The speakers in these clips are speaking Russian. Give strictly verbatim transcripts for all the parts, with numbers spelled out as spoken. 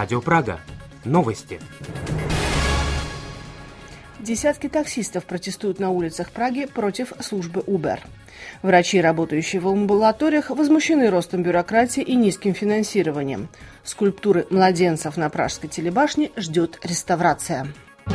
Радио Прага. Новости. Десятки таксистов протестуют на улицах Праги против службы Uber. Врачи, работающие в амбулаториях, возмущены ростом бюрократии и низким финансированием. Скульптуры младенцев на Пражской телебашне ждет реставрация.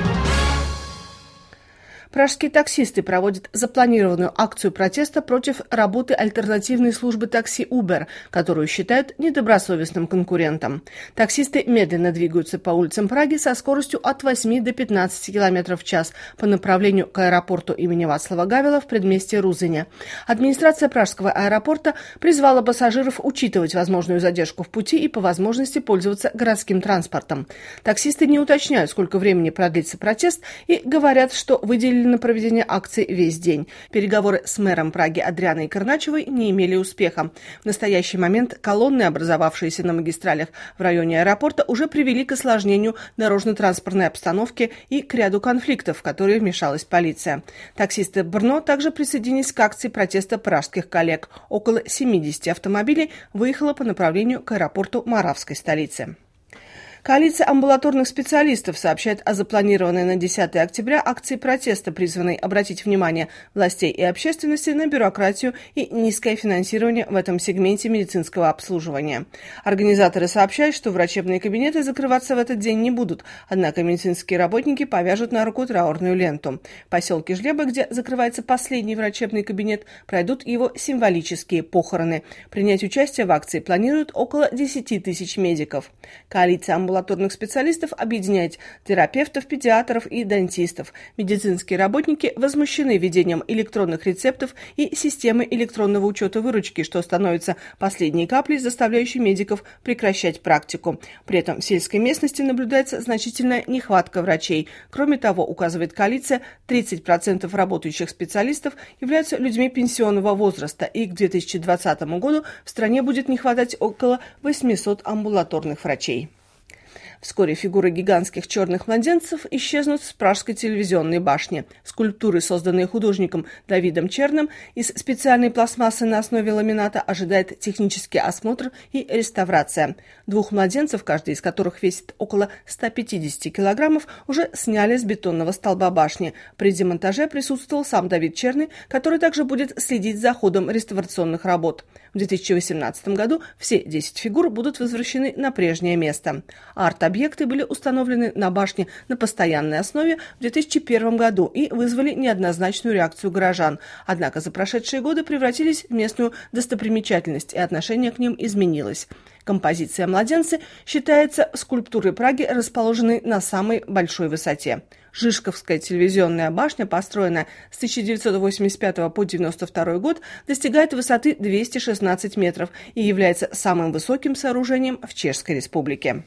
Пражские таксисты проводят запланированную акцию протеста против работы альтернативной службы такси Uber, которую считают недобросовестным конкурентом. Таксисты медленно двигаются по улицам Праги со скоростью от восьми до пятнадцати километров в час по направлению к аэропорту имени Вацлава Гавела в предместье Рузыня. Администрация Пражского аэропорта призвала пассажиров учитывать возможную задержку в пути и по возможности пользоваться городским транспортом. Таксисты не уточняют, сколько времени продлится протест, и говорят, что выделили на проведение акции весь день. Переговоры с мэром Праги Адрианой Карначевой не имели успеха. В настоящий момент колонны, образовавшиеся на магистралях в районе аэропорта, уже привели к осложнению дорожно-транспортной обстановки и к ряду конфликтов, в которые вмешалась полиция. Таксисты Брно также присоединились к акции протеста пражских коллег. Около семидесяти автомобилей выехало по направлению к аэропорту Моравской столицы. Коалиция амбулаторных специалистов сообщает о запланированной на десятое октября акции протеста, призванной обратить внимание властей и общественности на бюрократию и низкое финансирование в этом сегменте медицинского обслуживания. Организаторы сообщают, что врачебные кабинеты закрываться в этот день не будут, однако медицинские работники повяжут на руку траурную ленту. В поселке Жлеба, где закрывается последний врачебный кабинет, пройдут его символические похороны. Принять участие в акции планируют около десяти тысяч медиков. Коалиция амбулаторных амбулаторных специалистов объединяет терапевтов, педиатров и дантистов. Медицинские работники возмущены введением электронных рецептов и системы электронного учета выручки, что становится последней каплей, заставляющей медиков прекращать практику. При этом в сельской местности наблюдается значительная нехватка врачей. Кроме того, указывает коалиция, тридцать процентов работающих специалистов являются людьми пенсионного возраста, и к две тысячи двадцатому году в стране будет не хватать около восьмисот амбулаторных врачей. Вскоре фигуры гигантских черных младенцев исчезнут с Пражской телевизионной башни. Скульптуры, созданные художником Давидом Черным из специальной пластмассы на основе ламината, ожидает технический осмотр и реставрация. Двух младенцев, каждый из которых весит около ста пятидесяти килограммов, уже сняли с бетонного столба башни. При демонтаже присутствовал сам Давид Черный, который также будет следить за ходом реставрационных работ. В две тысячи восемнадцатом году все десять фигур будут возвращены на прежнее место. Арт-объекты были установлены на башне на постоянной основе в две тысячи первом году и вызвали неоднозначную реакцию горожан. Однако за прошедшие годы превратились в местную достопримечательность, и отношение к ним изменилось. Композиция «Младенцы» считается скульптурой Праги, расположенной на самой большой высоте. Жишковская телевизионная башня, построенная с тысяча девятьсот восемьдесят пятого по девяносто второй год, достигает высоты двести шестнадцать метров и является самым высоким сооружением в Чешской Республике.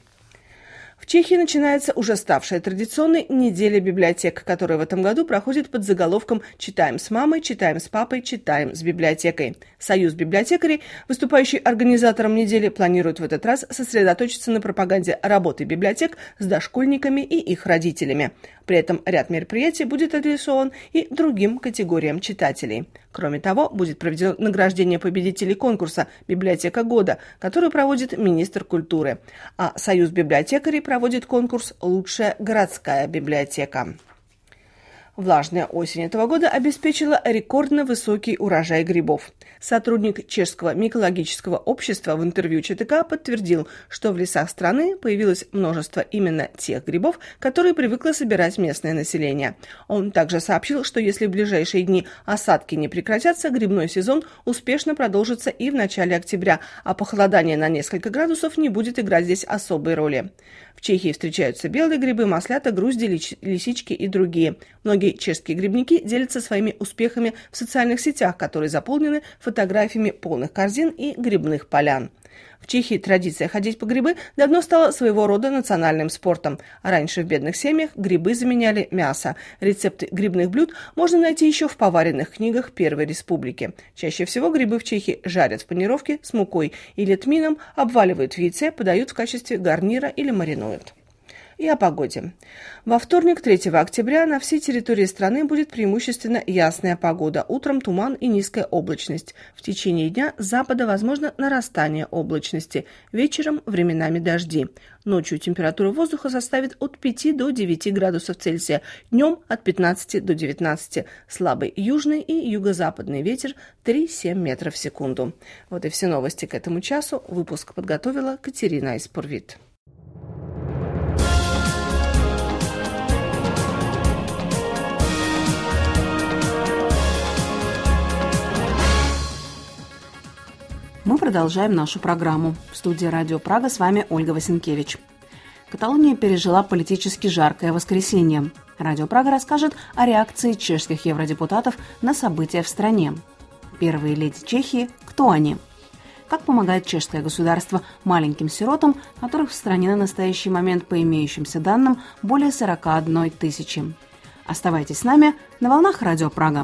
В Чехии начинается уже ставшая традиционной неделя библиотек, которая в этом году проходит под заголовком «Читаем с мамой, читаем с папой, читаем с библиотекой». Союз библиотекарей, выступающий организатором недели, планирует в этот раз сосредоточиться на пропаганде работы библиотек с дошкольниками и их родителями. При этом ряд мероприятий будет адресован и другим категориям читателей. Кроме того, будет проведено награждение победителей конкурса «Библиотека года», который проводит министр культуры. А Союз библиотекарей проводит конкурс «Лучшая городская библиотека». Влажная осень этого года обеспечила рекордно высокий урожай грибов. Сотрудник Чешского микологического общества в интервью ЧТК подтвердил, что в лесах страны появилось множество именно тех грибов, которые привыкло собирать местное население. Он также сообщил, что если в ближайшие дни осадки не прекратятся, грибной сезон успешно продолжится и в начале октября, а похолодание на несколько градусов не будет играть здесь особой роли. В Чехии встречаются белые грибы, маслята, грузди, лисички и другие. Многие чешские грибники делятся своими успехами в социальных сетях, которые заполнены фотографиями полных корзин и грибных полян. В Чехии традиция ходить по грибы давно стала своего рода национальным спортом. Раньше в бедных семьях грибы заменяли мясо. Рецепты грибных блюд можно найти еще в поваренных книгах Первой Республики. Чаще всего грибы в Чехии жарят в панировке с мукой или тмином, обваливают в яйце, подают в качестве гарнира или маринуют. И о погоде. Во вторник, третьего октября, на всей территории страны будет преимущественно ясная погода. Утром туман и низкая облачность. В течение дня с запада возможно нарастание облачности. Вечером временами дожди. Ночью температура воздуха составит от пяти до девяти градусов Цельсия. Днем от пятнадцати до девятнадцати. Слабый южный и юго-западный ветер три-семь метров в секунду. Вот и все новости к этому часу. Выпуск подготовила Катерина Испурвит. Мы продолжаем нашу программу. В студии Радио Прага с вами Ольга Васенкевич. Каталония пережила политически жаркое воскресенье. Радио Прага расскажет о реакции чешских евродепутатов на события в стране. Первые леди Чехии – кто они? Как помогает чешское государство маленьким сиротам, которых в стране на настоящий момент по имеющимся данным более сорок одной тысячи? Оставайтесь с нами на волнах Радио Прага.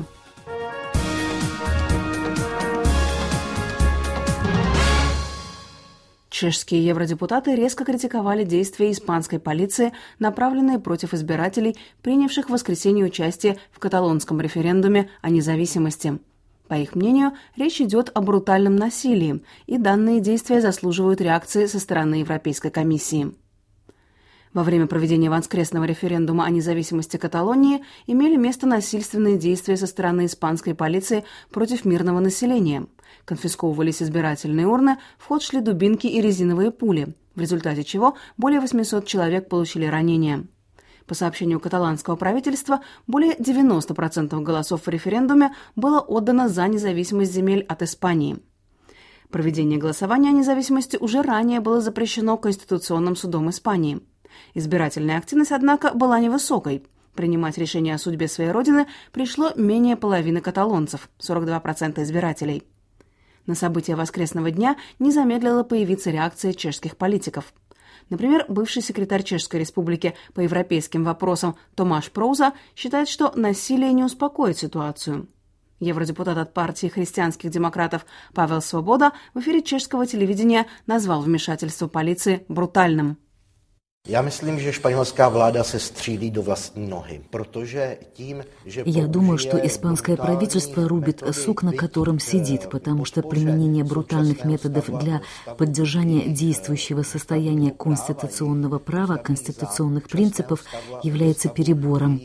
Чешские евродепутаты резко критиковали действия испанской полиции, направленные против избирателей, принявших в воскресенье участие в каталонском референдуме о независимости. По их мнению, речь идет о брутальном насилии, и данные действия заслуживают реакции со стороны Европейской комиссии. Во время проведения воскресного референдума о независимости Каталонии имели место насильственные действия со стороны испанской полиции против мирного населения. Конфисковывались избирательные урны, в ход шли дубинки и резиновые пули, в результате чего более восемьсот человек получили ранения. По сообщению каталанского правительства, более девяносто процентов голосов в референдуме было отдано за независимость земель от Испании. Проведение голосования о независимости уже ранее было запрещено Конституционным судом Испании. Избирательная активность, однако, была невысокой. Принимать решение о судьбе своей родины пришло менее половины каталонцев – сорок два процента избирателей. На события воскресного дня не замедлила появиться реакция чешских политиков. Например, бывший секретарь Чешской республики по европейским вопросам Томаш Проуза считает, что насилие не успокоит ситуацию. Евродепутат от партии христианских демократов Павел Свобода в эфире чешского телевидения назвал вмешательство полиции брутальным. Я myslím, že španělská vláda se střílí do vlastní nohy, protože tím, že Я думаю, что испанское правительство рубит сук, на котором сидит, потому что применение брутальных методов для поддержания действующего состояния конституционного права, конституционных принципов является перебором.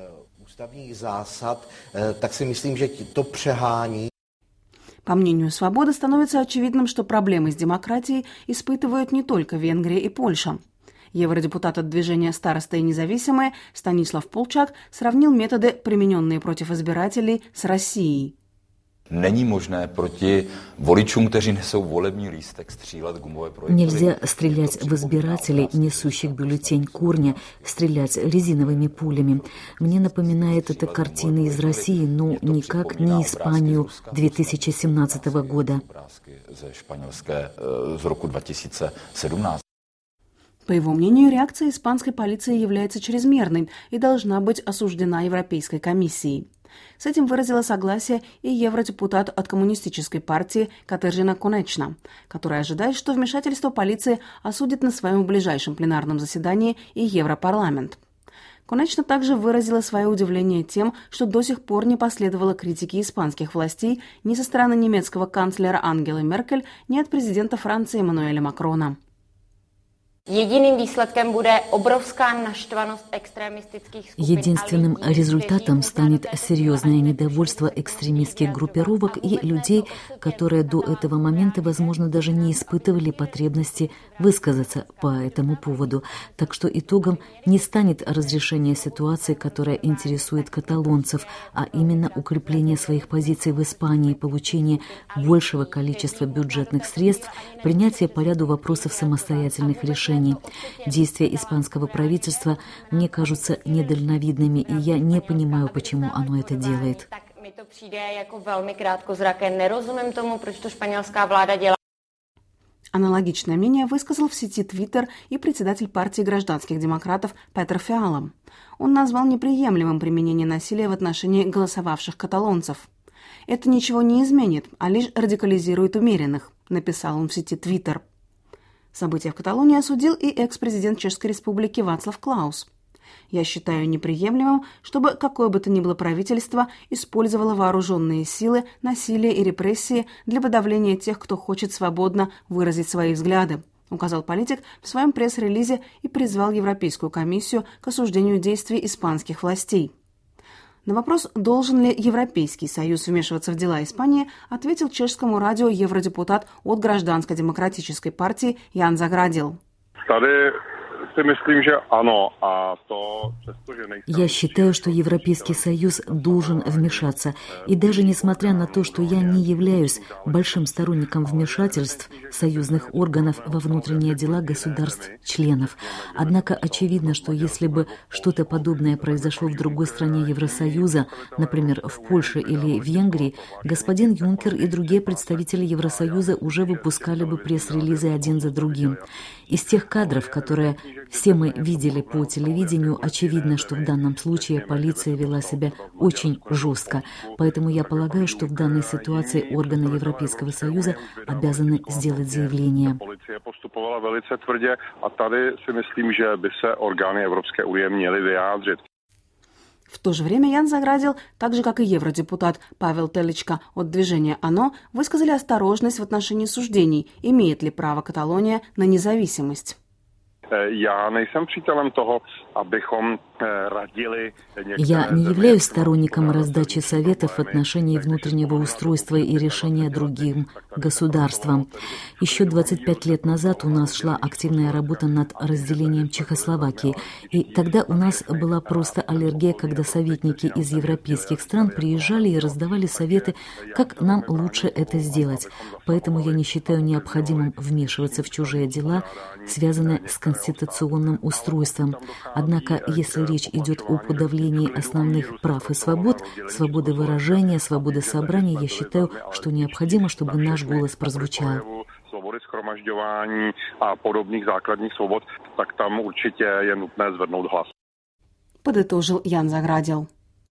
По мнению Свободы, становится очевидным, что проблемы с демократией испытывают не только Венгрия и Польша. Евродепутат от движения «Староста и независимые» Станислав Полчак сравнил методы, примененные против избирателей, с Россией. Není možné proti voličům, kteří nesou volební lístek, střílet gumové projektory. Нельзя стрелять в избирателей, несущих бюллетень Курня, стрелять резиновыми пулями. Мне напоминает это картины из России, но никак не Испанию две тысячи семнадцатого года. По его мнению, реакция испанской полиции является чрезмерной и должна быть осуждена Европейской комиссией. С этим выразила согласие и евродепутат от коммунистической партии Катержина Конечна, которая ожидает, что вмешательство полиции осудит на своем ближайшем пленарном заседании и Европарламент. Конечна также выразила свое удивление тем, что до сих пор не последовало критики испанских властей ни со стороны немецкого канцлера Ангелы Меркель, ни от президента Франции Эммануэля Макрона. Единственным результатом станет серьезное недовольство экстремистских группировок и людей, которые до этого момента, возможно, даже не испытывали потребности высказаться по этому поводу. Так что итогом не станет разрешение ситуации, которая интересует каталонцев, а именно укрепление своих позиций в Испании, получение большего количества бюджетных средств, принятие по ряду вопросов самостоятельных решений. Действия испанского правительства мне кажутся недальновидными, и я не понимаю, почему оно это делает. Аналогичное мнение высказал в сети Twitter и председатель партии гражданских демократов Петр Фиала. Он назвал неприемлемым применение насилия в отношении голосовавших каталонцев. «Это ничего не изменит, а лишь радикализирует умеренных», написал он в сети Twitter. События в Каталонии осудил и экс-президент Чешской Республики Václav Klaus. «Я считаю неприемлемым, чтобы какое бы то ни было правительство использовало вооруженные силы, насилие и репрессии для подавления тех, кто хочет свободно выразить свои взгляды», указал политик в своем пресс-релизе и призвал Европейскую комиссию к осуждению действий испанских властей. На вопрос, должен ли Европейский Союз вмешиваться в дела Испании, ответил чешскому радио евродепутат от Гражданско-демократической партии Ян Заградил. Я считаю, что Европейский Союз должен вмешаться. И даже несмотря на то, что я не являюсь большим сторонником вмешательств союзных органов во внутренние дела государств-членов. Однако очевидно, что если бы что-то подобное произошло в другой стране Евросоюза, например, в Польше или в Венгрии, господин Юнкер и другие представители Евросоюза уже выпускали бы пресс-релизы один за другим. Из тех кадров, которые все мы видели по телевидению, очевидно, что в данном случае полиция вела себя очень жестко. Поэтому я полагаю, что в данной ситуации органы Европейского Союза обязаны сделать заявление. Полиция поступала velice tvrdě a tady si myslím, že by se orgány Evropské unie měly vyjádřit. В то же время Ян Заградил, так же как и евродепутат Павел Теличка от движения «ОНО», высказали осторожность в отношении суждений, имеет ли право Каталония на независимость. Я nejsem přítelem toho, abychom radili. Я не являюсь сторонником раздачи советов в отношении внутреннего устройства и решения другим государствам. Еще двадцать пять лет назад у нас шла активная работа над разделением Чехословакии. И тогда у нас была просто аллергия, когда советники из европейских стран приезжали и раздавали советы, как нам лучше это сделать. Поэтому я не считаю необходимым вмешиваться в чужие дела, связанные с конституционным устройством. Однако, если речь идет о подавлении основных прав и свобод, свободы выражения, свободы собрания, я считаю, что необходимо, чтобы наш голос прозвучал. Svobody shromažďování a podobných základních svobod, tak tam určitě je nutné zvednout hlas. Подытожил Ян Заградил.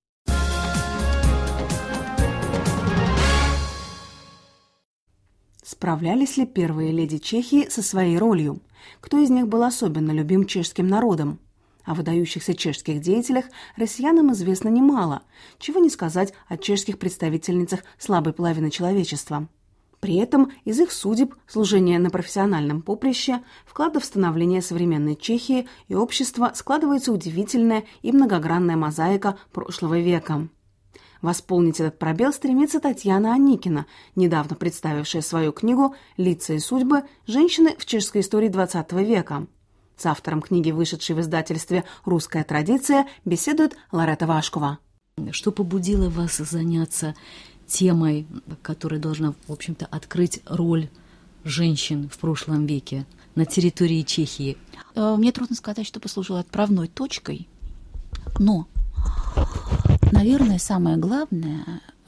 Справлялись ли первые леди Чехии со своей ролью? Кто из них был особенно любим чешским народом? О выдающихся чешских деятелях россиянам известно немало, чего не сказать о чешских представительницах слабой половины человечества. При этом из их судеб, служения на профессиональном поприще, вклада в становление современной Чехии и общества складывается удивительная и многогранная мозаика прошлого века. Восполнить этот пробел стремится Татьяна Аникина, недавно представившая свою книгу «Лица и судьбы. Женщины в чешской истории двадцатого века». С автором книги, вышедшей в издательстве «Русская традиция», беседует Ларета Вашкова. Что побудило вас заняться темой, которая должна, в общем-то, открыть роль женщин в прошлом веке на территории Чехии? Мне трудно сказать, что послужило отправной точкой, но, наверное, самое главное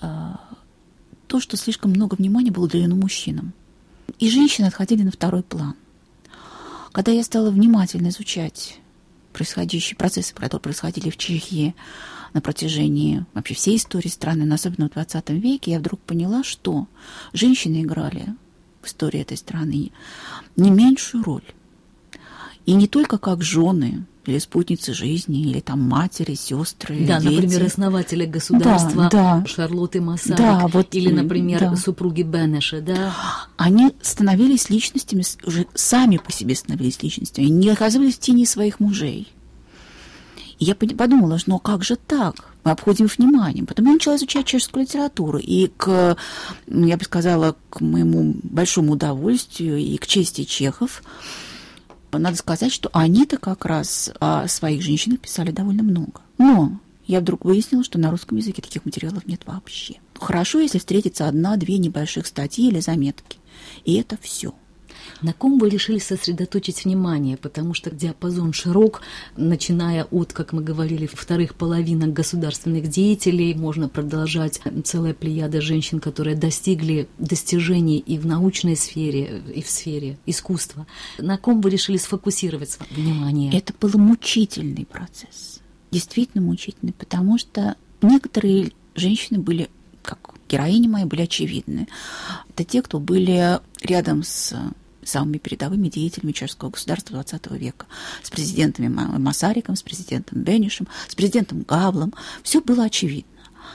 то, что слишком много внимания было уделено мужчинам, и женщины отходили на второй план. Когда я стала внимательно изучать происходящие процессы, которые происходили в Чехии на протяжении вообще всей истории страны, но особенно в двадцатом веке, я вдруг поняла, что женщины играли в истории этой страны не меньшую роль. И не только как жены, или спутницы жизни, или там матери, сестры, да, дети. Например, основатели государства, да, да. Шарлотты Масарик, да, вот, или, например, да. супруги Бенеша, да. Они становились личностями, уже сами по себе становились личностями, не оказывались в тени своих мужей. И я подумала, ну как же так? Мы обходим их вниманием. Потом я начала изучать чешскую литературу, и к, я бы сказала, к моему большому удовольствию и к чести чехов, надо сказать, что они-то как раз о своих женщинах писали довольно много. Но я вдруг выяснила, что на русском языке таких материалов нет вообще. Хорошо, если встретится одна-две небольших статьи или заметки. И это все. На ком вы решили сосредоточить внимание? Потому что диапазон широк, начиная от, как мы говорили, вторых половинок государственных деятелей, можно продолжать целая плеяда женщин, которые достигли достижений и в научной сфере, и в сфере искусства. На ком вы решили сфокусировать свое внимание? Это был мучительный процесс, действительно мучительный, потому что некоторые женщины были, как героини мои, были очевидны. Это те, кто были рядом с самыми передовыми деятелями чешского государства двадцатого века. С президентами Масариком, с президентом Бенишем, с президентом Гавлом. Все было очевидно.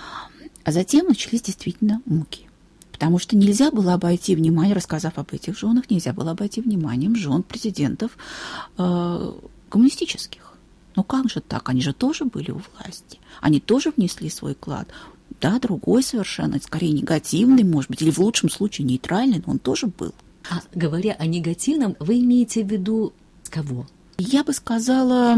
А затем начались действительно муки. Потому что нельзя было обойти внимание, рассказав об этих женах, нельзя было обойти вниманием жен президентов э, коммунистических. Ну как же так? Они же тоже были у власти. Они тоже внесли свой вклад. Да, другой совершенно, скорее негативный, может быть, или в лучшем случае нейтральный, но он тоже был. А говоря о негативном, вы имеете в виду кого? Я бы сказала,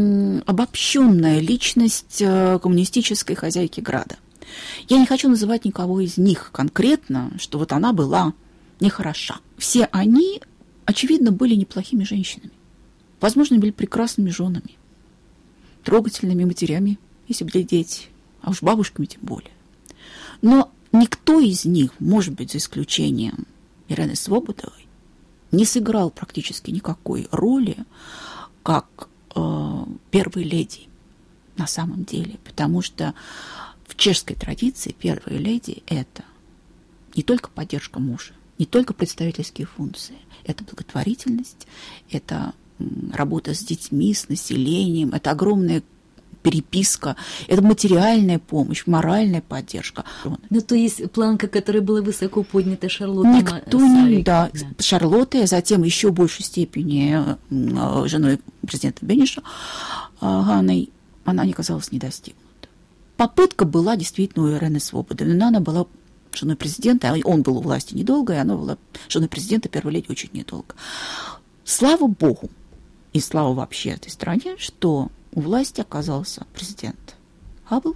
обобщенная личность коммунистической хозяйки Града. Я не хочу называть никого из них конкретно, что вот она была нехороша. Все они, очевидно, были неплохими женщинами. Возможно, были прекрасными женами, трогательными матерями, если были дети, а уж бабушками тем более. Но никто из них, может быть, за исключением Ирены Свободовой, не сыграл практически никакой роли как э, первой леди на самом деле, потому что в чешской традиции первая леди – это не только поддержка мужа, не только представительские функции, это благотворительность, это работа с детьми, с населением, это огромная переписка, это материальная помощь, моральная поддержка. Ну, то есть планка, которая была высоко поднята Шарлоттой Никто не... Да, да. Шарлоттой, а затем еще в большей степени женой президента Бениша, Ганной, она не казалась недостигнута. Попытка была действительно у Ирены Свободовны, но она была женой президента, он был у власти недолго, и она была женой президента, первой леди, очень недолго. Слава Богу, и слава вообще этой стране, что у власти оказался президент Гавл,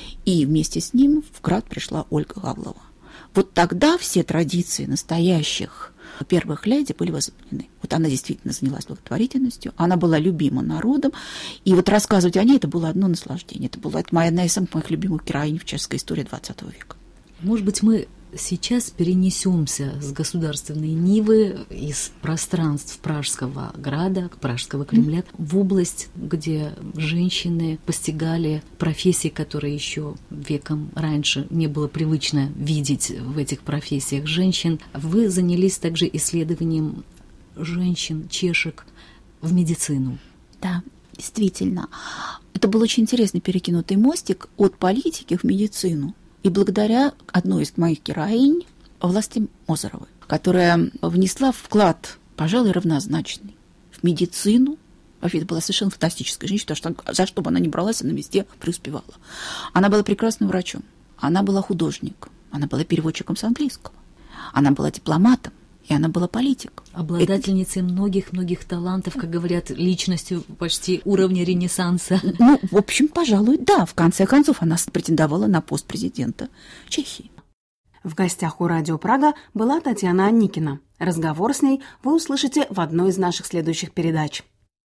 и вместе с ним в Град пришла Ольга Гавлова. Вот тогда все традиции настоящих первых леди были возобновлены. Вот она действительно занялась благотворительностью, она была любима народом, и вот рассказывать о ней это было одно наслаждение. Это была это моя, одна из самых моих любимых героинь в чешской истории двадцатого века. Может быть, мы сейчас перенесемся с государственной Нивы из пространств Пражского Града, Пражского Кремля, в область, где женщины постигали профессии, которые еще веком раньше не было привычно видеть в этих профессиях женщин. Вы занялись также исследованием женщин, чешек в медицину. Да, действительно. Это был очень интересный перекинутый мостик от политики в медицину. И благодаря одной из моих героинь, Власти Мозеровой, которая внесла вклад, пожалуй, равнозначный в медицину. Вообще, это была совершенно фантастическая женщина, потому что за что бы она ни бралась, она везде преуспевала. Она была прекрасным врачом, она была художником, она была переводчиком с английского, она была дипломатом, и она была политиком. Обладательницей многих-многих талантов, как говорят, личностью почти уровня Ренессанса. Ну, в общем, пожалуй, да. В конце концов, она претендовала на пост президента Чехии. В гостях у Радио Прага была Татьяна Анникина. Разговор с ней вы услышите в одной из наших следующих передач.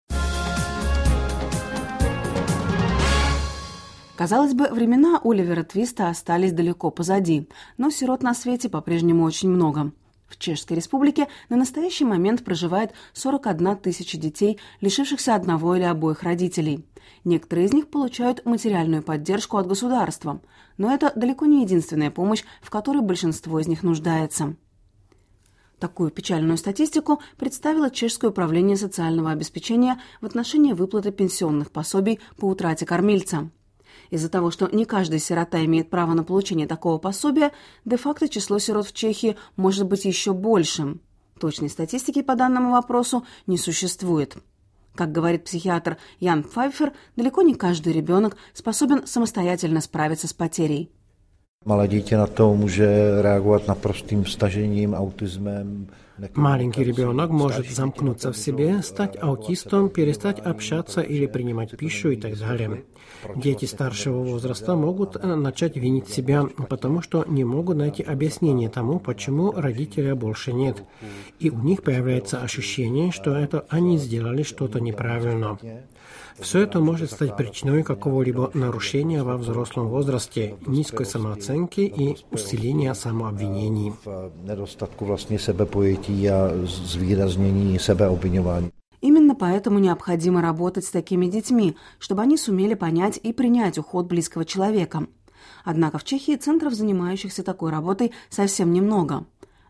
Казалось бы, времена Оливера Твиста остались далеко позади, но сирот на свете по-прежнему очень много. В Чешской Республике на настоящий момент проживает сорок одна тысяча детей, лишившихся одного или обоих родителей. Некоторые из них получают материальную поддержку от государства, но это далеко не единственная помощь, в которой большинство из них нуждается. Такую печальную статистику представило Чешское управление социального обеспечения в отношении выплаты пенсионных пособий по утрате кормильца. Из-за того, что не каждый сирота имеет право на получение такого пособия, де-факто число сирот в Чехии может быть еще большим. Точной статистики по данному вопросу не существует. Как говорит психиатр Ян Пфайфер, далеко не каждый ребенок способен самостоятельно справиться с потерей. Malé dítě na to může reagovat naprostým stažením, autismem. Маленький ребенок может замкнуться в себе, стать аутистом, перестать общаться или принимать пищу и так далее. Дети старшего возраста могут начать винить себя, потому что не могут найти объяснение тому, почему родителя больше нет. И у них появляется ощущение, что это они сделали что-то неправильно. Все это может стать причиной какого-либо нарушения во взрослом возрасте, низкой самооценки и усиления самообвинений. Недостатку vlastní sebepojetí a zvýraznění sebeobviňování. Именно поэтому необходимо работать с такими детьми, чтобы они сумели понять и принять уход близкого человека. Однако в Чехии центров, занимающихся такой работой, совсем немного.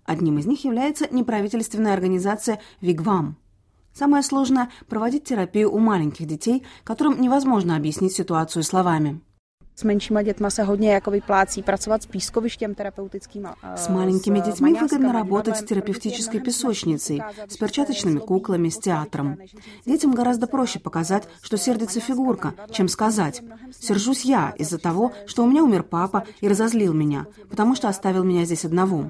Одним из них является неправительственная организация «Вигвам». Самое сложное – проводить терапию у маленьких детей, которым невозможно объяснить ситуацию словами. С меньшими детьми se hodně jako vyplácí pracovat s pískovištěm terapeutickým. С маленькими детьми выгодно работать с терапевтической песочницей, с перчаточными куклами, с театром. Детям гораздо проще показать, что сердится фигурка, чем сказать: «Сержусь я из-за того, что у меня умер папа и разозлил меня, потому что оставил меня здесь одного».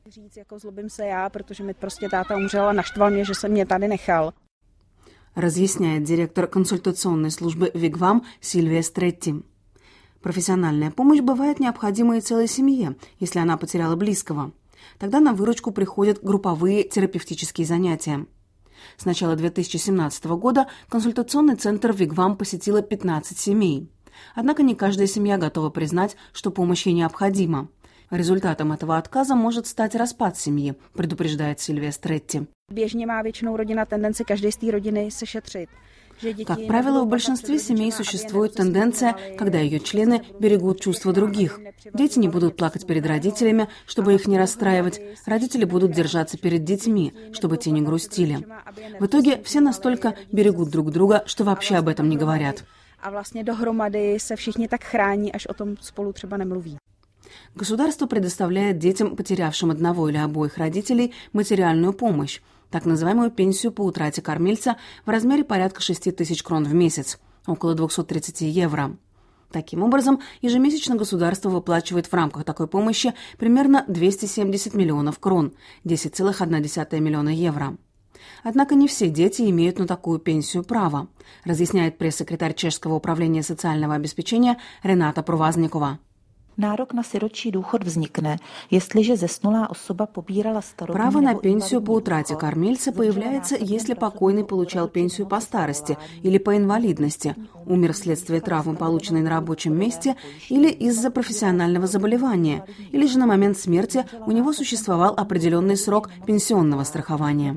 Разъясняет директор консультационной службы «Вигвам» Сильвия Стретти. Профессиональная помощь бывает необходима и целой семье, если она потеряла близкого. Тогда на выручку приходят групповые терапевтические занятия. С начала две тысячи семнадцатого года консультационный центр «Вигвам» посетило пятнадцать семей. Однако не каждая семья готова признать, что помощь ей необходима. Результатом этого отказа может стать распад семьи, предупреждает Сильвия Стретти. Běžně má většinou rodina tendenci každý z té rodiny se šetřit. Как правило, в большинстве семей существует тенденция, когда ее члены берегут чувства других. Дети не будут плакать перед родителями, чтобы их не расстраивать. Родители будут держаться перед детьми, чтобы те не грустили. В итоге все настолько берегут друг друга, что вообще об этом не говорят. A vlastně dohromady se všichni tak chrání, až o tom spolu třeba nemluví. Государство предоставляет детям, потерявшим одного или обоих родителей, материальную помощь, так называемую пенсию по утрате кормильца в размере порядка шести тысяч крон в месяц, около двухсот тридцати евро. Таким образом, ежемесячно государство выплачивает в рамках такой помощи примерно двести семьдесят миллионов крон, десять целых одна десятая миллиона евро. Однако не все дети имеют на такую пенсию право, разъясняет пресс-секретарь Чешского управления социального обеспечения Рената Провазникова. Nárok na sirotčí důchod vznikne, jestliže zesnulá osoba pobírala starobní. Право на пенсию по утрате кормильца появляется, если покойный получал пенсию по старости или по инвалидности, умер вследствие травмы, полученной на рабочем месте, или из-за профессионального заболевания, или же на момент смерти у него существовал определенный срок пенсионного страхования.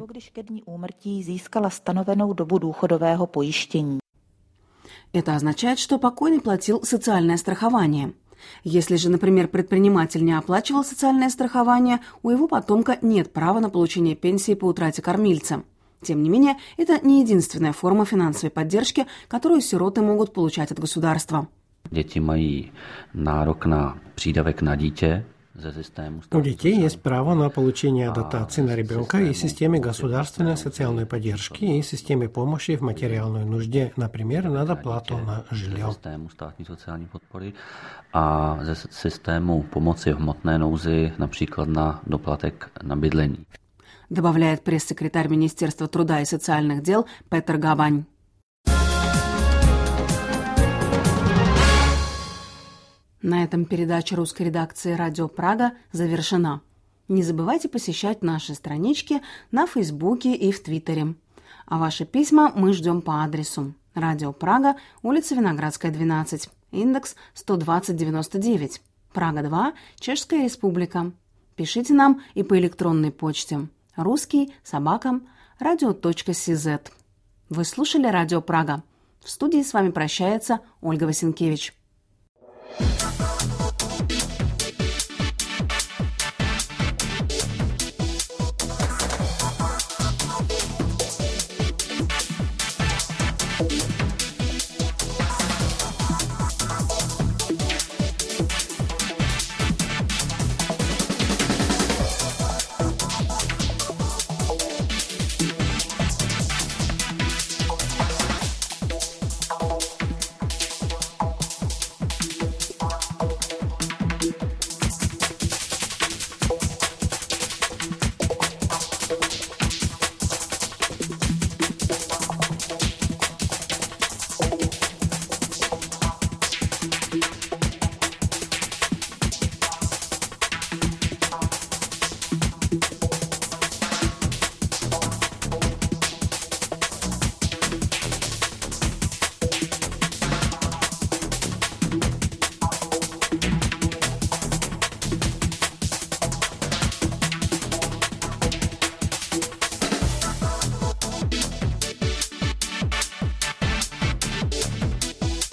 Это означает, что покойный платил социальное страхование. Если же, например, предприниматель не оплачивал социальное страхование, у его потомка нет права на получение пенсии по утрате кормильца. Тем не менее, это не единственная форма финансовой поддержки, которую сироты могут получать от государства. Дети mají nárok na přídavek na dítě. У детей есть право на получение дотации на ребенка и системе государственной социальной поддержки и системе помощи в материальной нужде, например, на доплату на жилье. A ze systému pomoci v hmotné nouzi, například na doplatek na bydlení. Добавляет пресс-секретарь Министерства труда и социальных дел Петр Габань. На этом передача русской редакции «Радио Прага» завершена. Не забывайте посещать наши странички на Фейсбуке и в Твиттере. А ваши письма мы ждем по адресу: Радио Прага, улица Виноградская, двенадцать, индекс сто двадцать девяносто девять, Прага два, Чешская Республика. Пишите нам и по электронной почте русский собака радио.cz. Вы слушали «Радио Прага». В студии с вами прощается Ольга Васенкевич.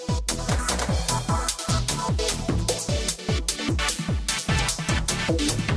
Thank you.